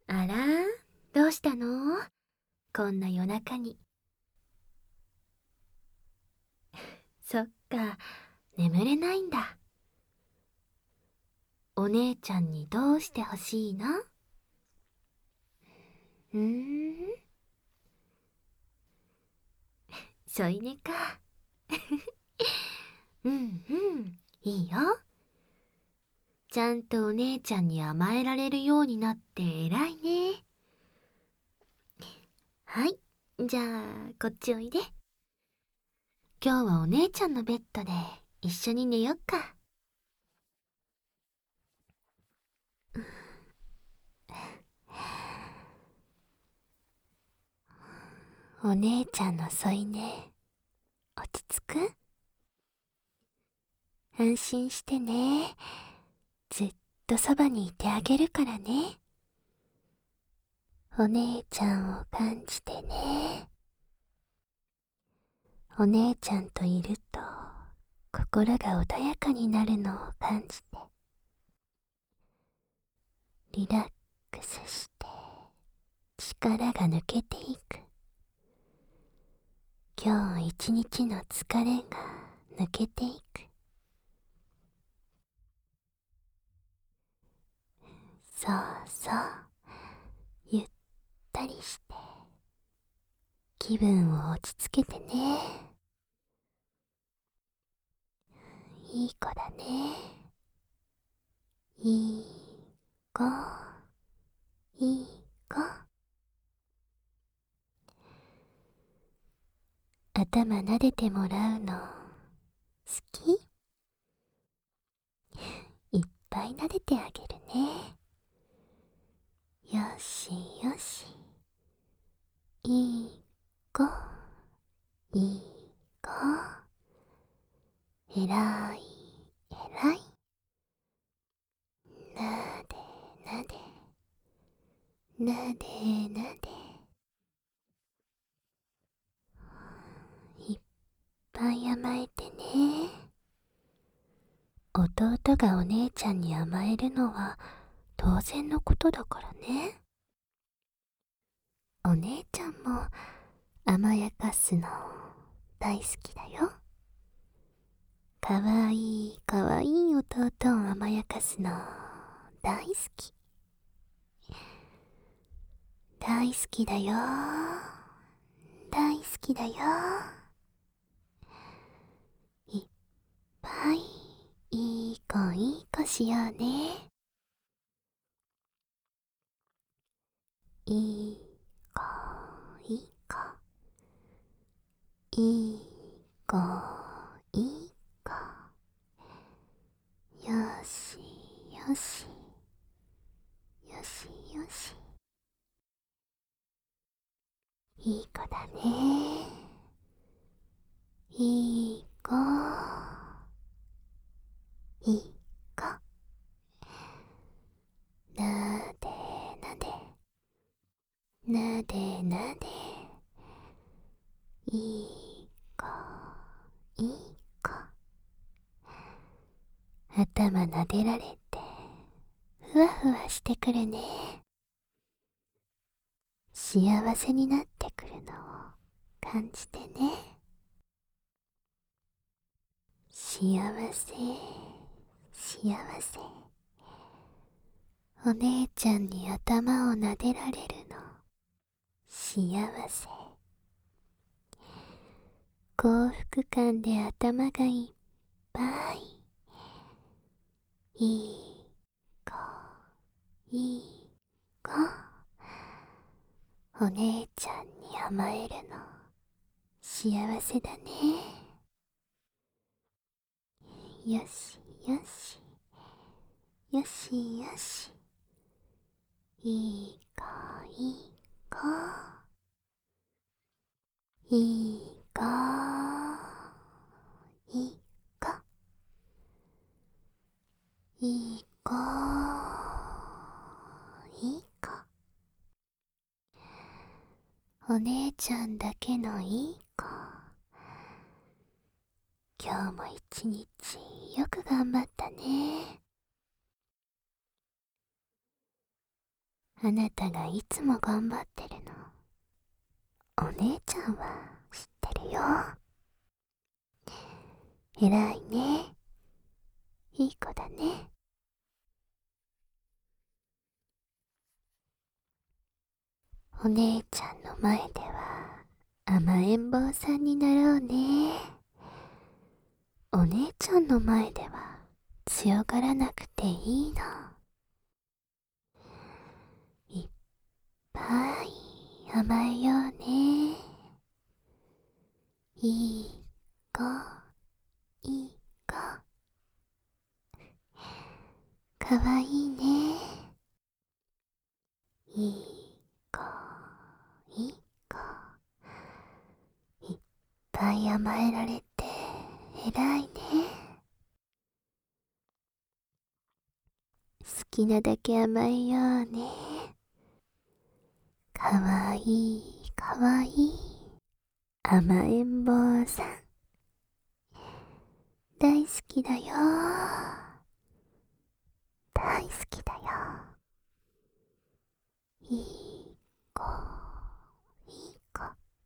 あら、どうしたの？こんな夜中に。そっか、眠れないんだ。お姉ちゃんにどうしてほしいの？うーん、添い寝か。うんうん、いいよ。ちゃんとお姉ちゃんに甘えられるようになって偉いね。はい、じゃあ、こっちおいで。今日はお姉ちゃんのベッドで一緒に寝よっか。お姉ちゃんの添い寝、落ち着く？安心してね。ずっとそばにいてあげるからね。お姉ちゃんを感じてね。お姉ちゃんといると心が穏やかになるのを感じて、リラックスして力が抜けていく。今日一日の疲れが抜けていく。そうそう、ゆったりして気分を落ち着けてね。いい子だね。いい子、いい子。頭撫でてもらうの好き？いっぱい撫でてあげるね。よしよし。いい子、いい子。えらい、えらい。なでなで、なでなで。いっぱい甘えてね。弟がお姉ちゃんに甘えるのは当然のことだからね。お姉ちゃんも甘やかすの大好きだよ。かわいいかわいい弟を甘やかすの大好き。大好きだよ。大好きだよ。いっぱいいい子いい子しようね。いい子いい子、いい子いい子。よしよし、よしよし。いい子だね。いい子、いい子。なでなで、なでなで。いい子、いい子。頭撫でられて、ふわふわしてくるね。幸せになってくるのを感じてね。幸せ、幸せ。お姉ちゃんに頭を撫でられるの幸せ。幸福感で頭がいっぱい。いい子、いい子。お姉ちゃんに甘えるの幸せだね。よしよし、よしよし。いい子いい子、いい子いい子、いい子いい子。お姉ちゃんだけのいい子。今日も一日よく頑張ったね。 あなたがいつも頑張ってるのお姉ちゃんは知ってるよ。偉いね。いい子だね。お姉ちゃんの前では甘えん坊さんになろうね。お姉ちゃんの前では強がらなくていいの。いっぱい甘えようね。いい子、いい子。かわいいね。いい子、いい子。いっぱい甘えられて偉いね。好きなだけ甘えようね。かわいいかわいい甘えん坊さん大好きだよ。大好きだよ。いい子、いい子。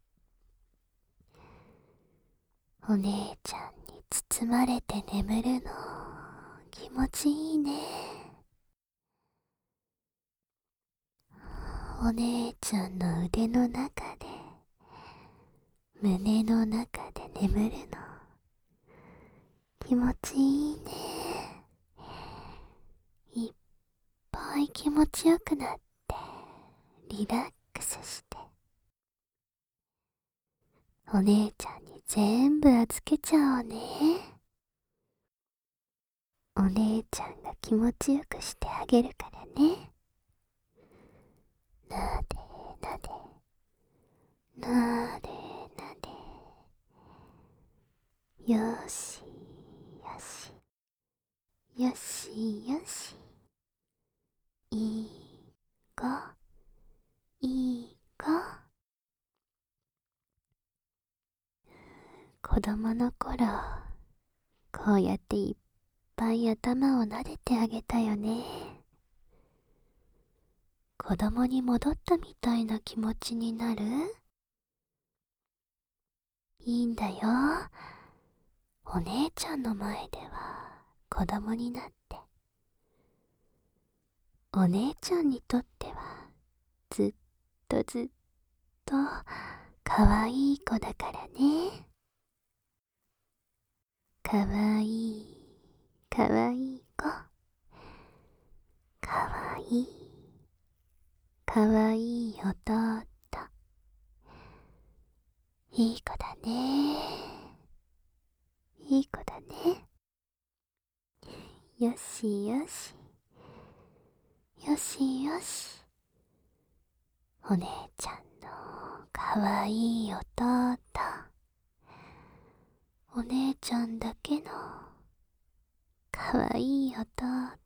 お姉ちゃんに包まれて眠るの気持ちいいね。お姉ちゃんの腕の中で胸の中で眠るの気持ちいいね。いっぱい気持ちよくなってリラックスしてお姉ちゃんに全部預けちゃおうね。お姉ちゃんが気持ちよくしてあげるからね。なでなでなでなで。よしよしよしよし。いい子、いい子。子供の頃こうやっていっぱい頭を撫でてあげたよね。子供に戻ったみたいな気持ちになる？いいんだよ。お姉ちゃんの前では子供になってお姉ちゃんにとってはずっとずっとかわいい子だからね。かわいいかわいい子。かわいいかわいい弟。いい子だね。いい子だね。よしよしよしよし。お姉ちゃんのかわいい弟。お姉ちゃんだけのかわいい弟。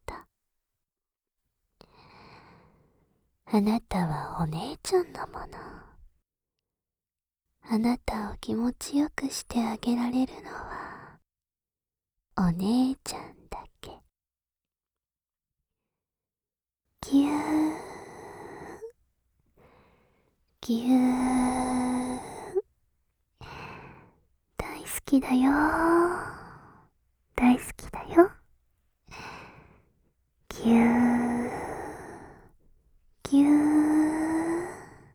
あなたはお姉ちゃんのもの。あなたを気持ちよくしてあげられるのはお姉ちゃんだけ。ぎゅーぎゅー。大好きだよ。大好きだよ。ぎゅーぎゅー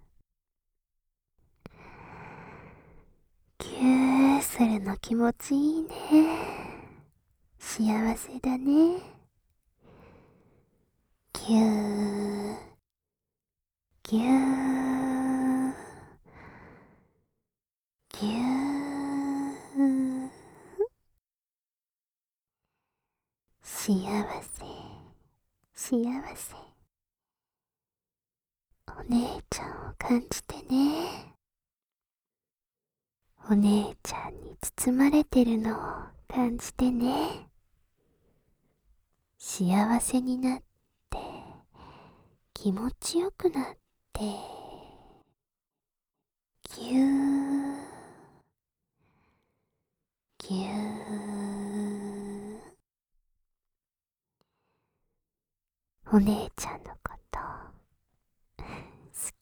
ぎゅーするの気持ちいいね。幸せだね。ぎゅーぎゅーぎゅー。幸せ幸せ。お姉ちゃんを感じてね。お姉ちゃんに包まれてるのを感じてね。幸せになって気持ちよくなってぎゅーぎゅー。お姉ちゃんのこと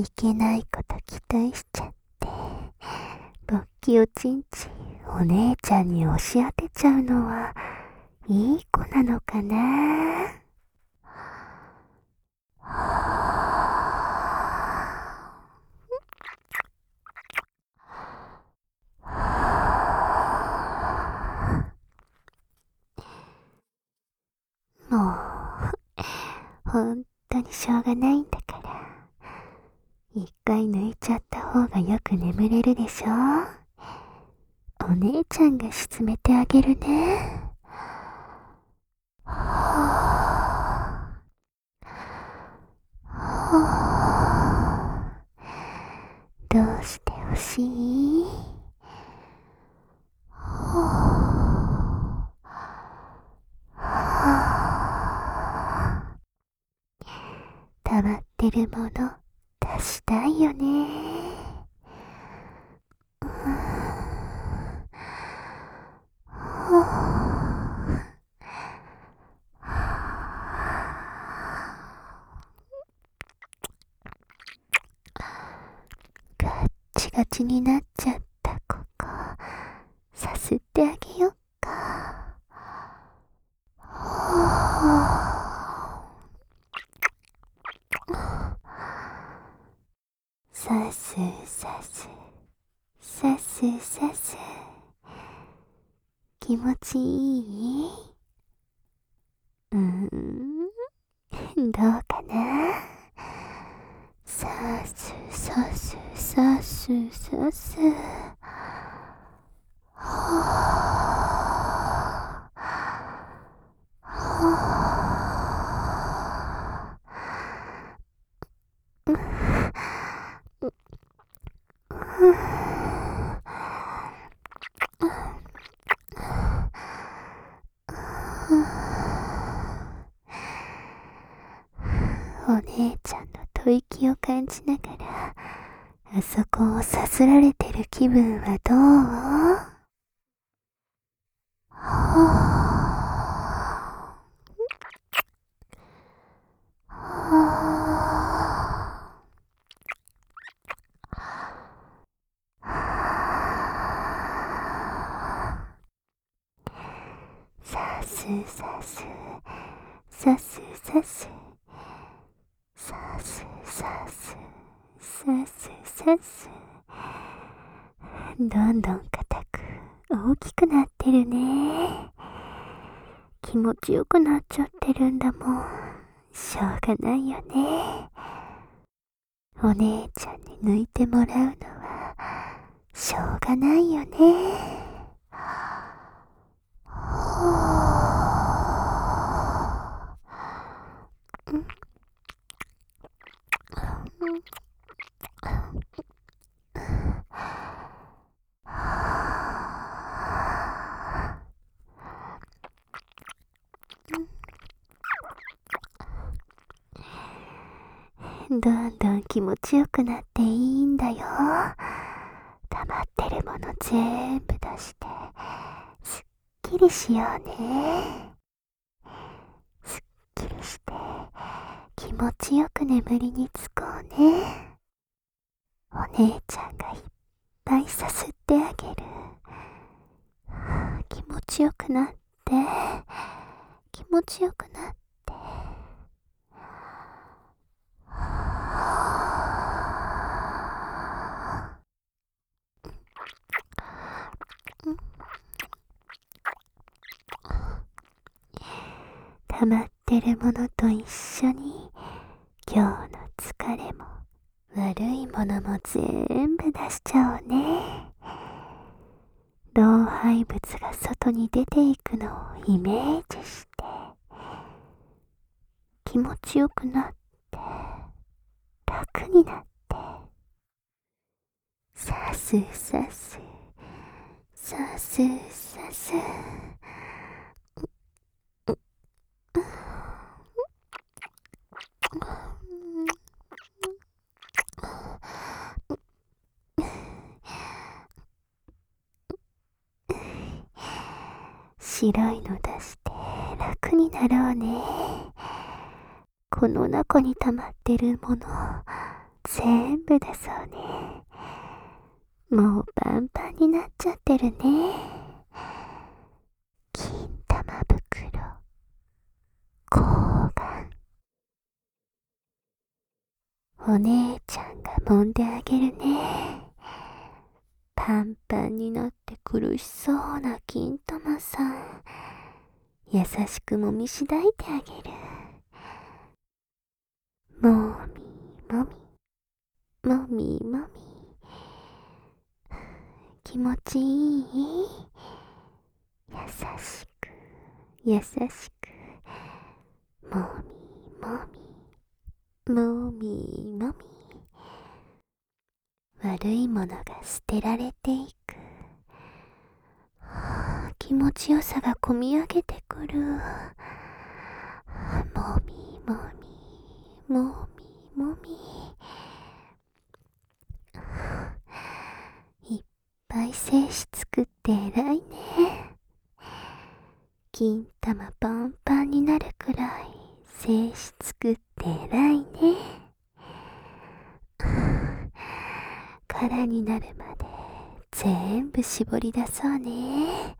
いけないこと期待しちゃって、勃起おちんちお姉ちゃんに押し当てちゃうのはいい子なのかな。もう本当にしょうがないんだから、一回抜いちゃった方がよく眠れるでしょ。お姉ちゃんが沈めてあげるね。どうしてほしい？溜まってるもの出したいよね。ガッチガチになっちゃったここさすってあげよっか。さすさすさすさす、気持ちいい？どうかな。さすさすさすさす、お姉ちゃんの吐息を感じながらあそこをさすられてる気分はどう？さすさすさすさすさすさすさすさす、どんどん硬く大きくなってるね。気持ちよくなっちゃってるんだもん。しょうがないよね。お姉ちゃんに抜いてもらうのはしょうがないよね。どんどん気持ちよくなっていいんだよ。溜まってるもの全部出してすっきりしようね。すっきりして気持ちよく眠りにつこうね。お姉ちゃんがいっぱいさすってあげる。気持ちよくなって気持ちよくなって、溜まってるものと一緒に今日の疲れも悪いものも全部出しちゃおうね。老廃物が外に出ていくのをイメージして気持ちよくなって楽になって、さすさすさすさす、白いの出して楽になろうね。この中に溜まってるもの全部だそうね。もうパンパンになっちゃってるね。金玉袋、睾丸。お姉ちゃんが揉んであげるね。パンパンになって苦しそうな金玉さん、優しく揉みしだいてあげる。もみもみ、もみもみ。気持ちいい？優しく、優しく。もみもみ、もみもみ。悪いものが捨てられていく。気持ちよさがこみ上げてくる。もみもみ、もみもみ。いっぱい精子作って偉いね。金玉パンパンになるくらい精子作って偉いね。空になるまで全部絞り出そうね。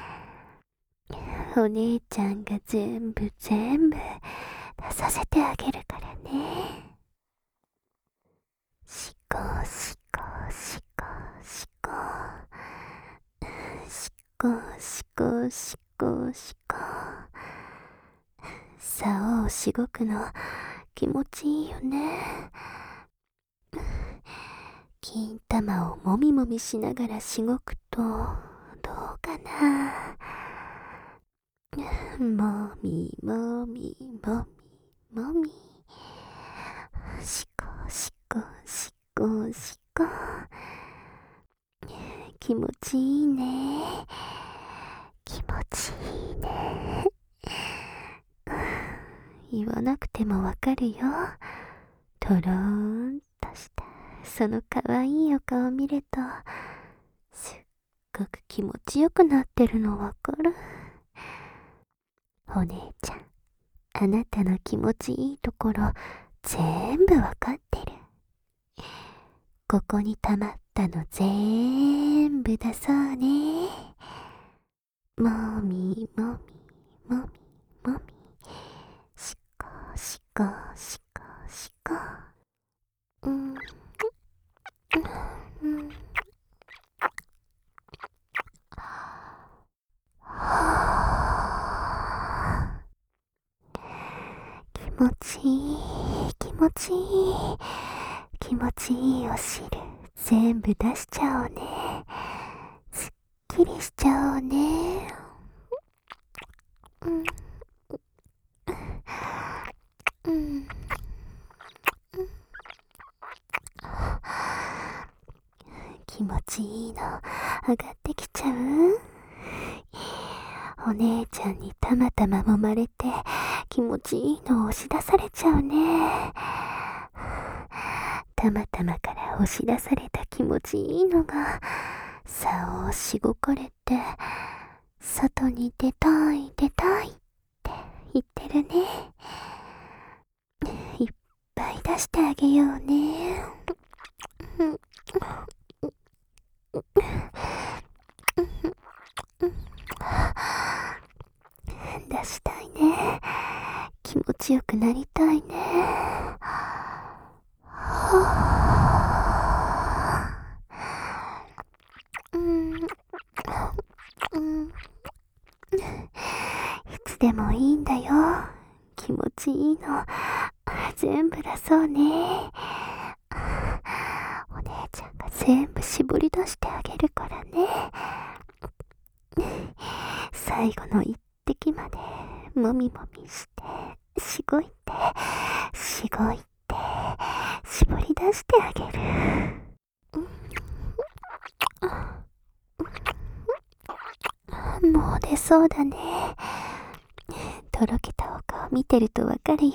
お姉ちゃんが全部出させてあげるからね。しこしこしこしこ、しこしこしこしこ。竿をしごくの気持ちいいよね。金玉をもみもみしながらしごくとどうかな。もみもみもみもみ、しこしこしこしこ。気持ちいいね。気持ちいいね。言わなくてもわかるよ。とろーんとしたそのかわいいお顔を見るとすっごく気持ちよくなってるのわかる。お姉ちゃん、あなたの気持ちいいところ全部わかってる。ここに溜まったの全部だそうね。もみもみもみもみ、しこしこしこしこ。気持ちいい、気持ちいい、気持ちいいお汁全部出しちゃおうね。すっきりしちゃおうね。気持ちいいの上がってきちゃう。お姉ちゃんにたまたま揉まれて気持ちいいのを押し出されちゃうね。たまたまから押し出された気持ちいいのが竿をしごかれて外に出たい出たいって言ってるね。いっぱい出してあげようね。出したいね。気持ちよくなりたいね。いつでもいいんだよ。気持ちいいの全部だそうね。お姉ちゃんが全部絞り出してあげるからね。最後の一滴までもみもみしてしごいてしごいて絞り出してあげる。もう出そうだね。とろけたお顔見てるとわかるよ。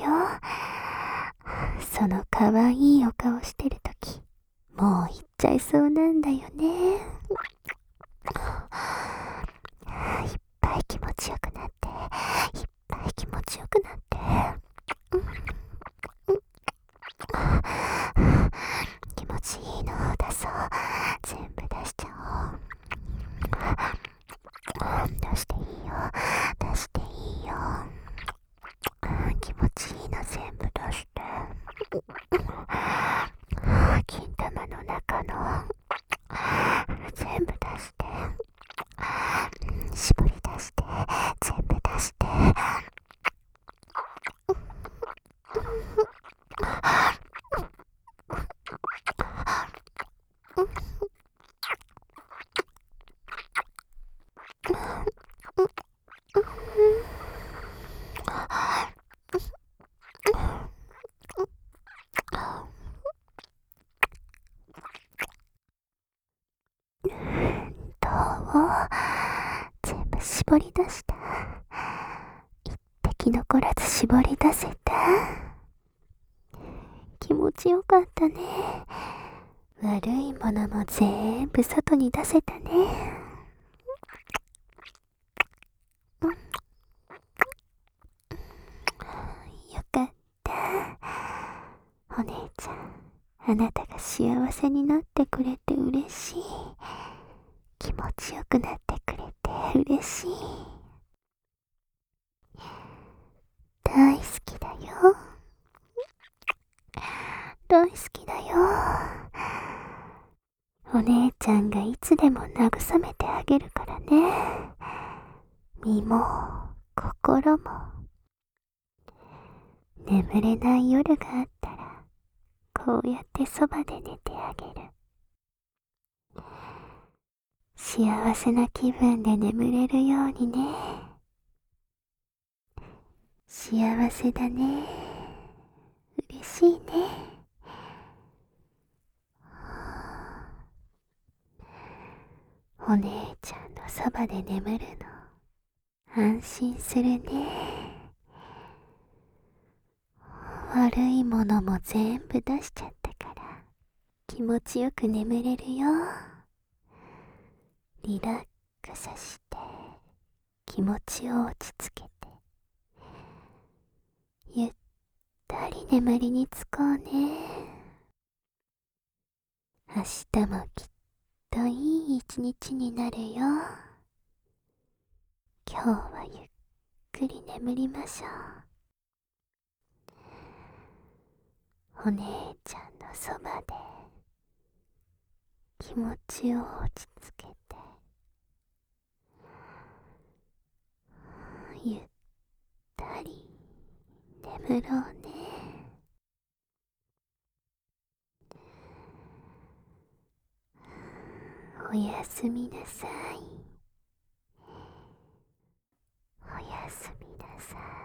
そのかわいいお顔してるときもう行っちゃいそうなんだよね。いっぱい気持ちよくなっていっぱい気持ちよくなって、 全部絞り出した。一滴残らず絞り出せた。気持ちよかったね。悪いものも全部外に出せたね。よかった。お姉ちゃん、あなたが幸せになってくれて嬉しい。気持ちよくなってくれて嬉しい。大好きだよ。大好きだよ。お姉ちゃんがいつでも慰めてあげるからね。身も心も。眠れない夜があったら、こうやってそばで寝てあげる。幸せな気分で眠れるようにね。幸せだね。嬉しいね。お姉ちゃんのそばで眠るの安心するね。悪いものも全部出しちゃったから気持ちよく眠れるよ。リラックスして気持ちを落ち着けてゆったり眠りにつこうね。明日もきっといい一日になるよ。今日はゆっくり眠りましょう。お姉ちゃんのそばで気持ちを落ち着けてゆったり眠ろうね。おやすみなさい。おやすみなさい。